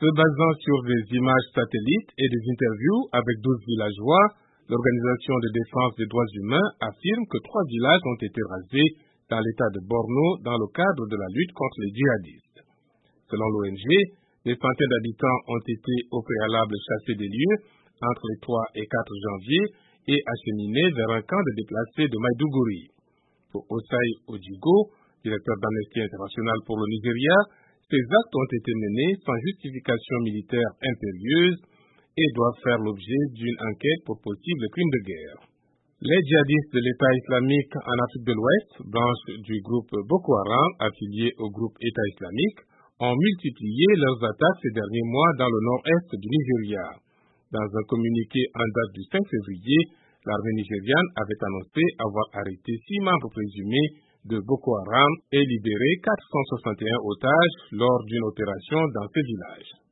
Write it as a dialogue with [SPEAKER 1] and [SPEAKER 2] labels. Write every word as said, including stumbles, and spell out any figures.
[SPEAKER 1] Se basant sur des images satellites et des interviews avec douze villageois, l'Organisation de défense des droits humains affirme que trois villages ont été rasés dans l'état de Borno dans le cadre de la lutte contre les djihadistes. Selon l'O N G, des centaines d'habitants ont été au préalable chassés des lieux entre les trois et quatre janvier et acheminés vers un camp de déplacés de Maïdougouri. Pour Osai Ojigo, directeur d'Amnesty International pour le Nigeria, ces actes ont été menés sans justification militaire impérieuse et doivent faire l'objet d'une enquête pour possibles crimes de guerre. Les djihadistes de l'État islamique en Afrique de l'Ouest, branche du groupe Boko Haram affilié au groupe État islamique, ont multiplié leurs attaques ces derniers mois dans le nord-est du Nigeria. Dans un communiqué en date du cinq février, l'armée nigériane avait annoncé avoir arrêté six membres présumés de Boko Haram et libéré quatre cent soixante et un otages lors d'une opération dans ce village.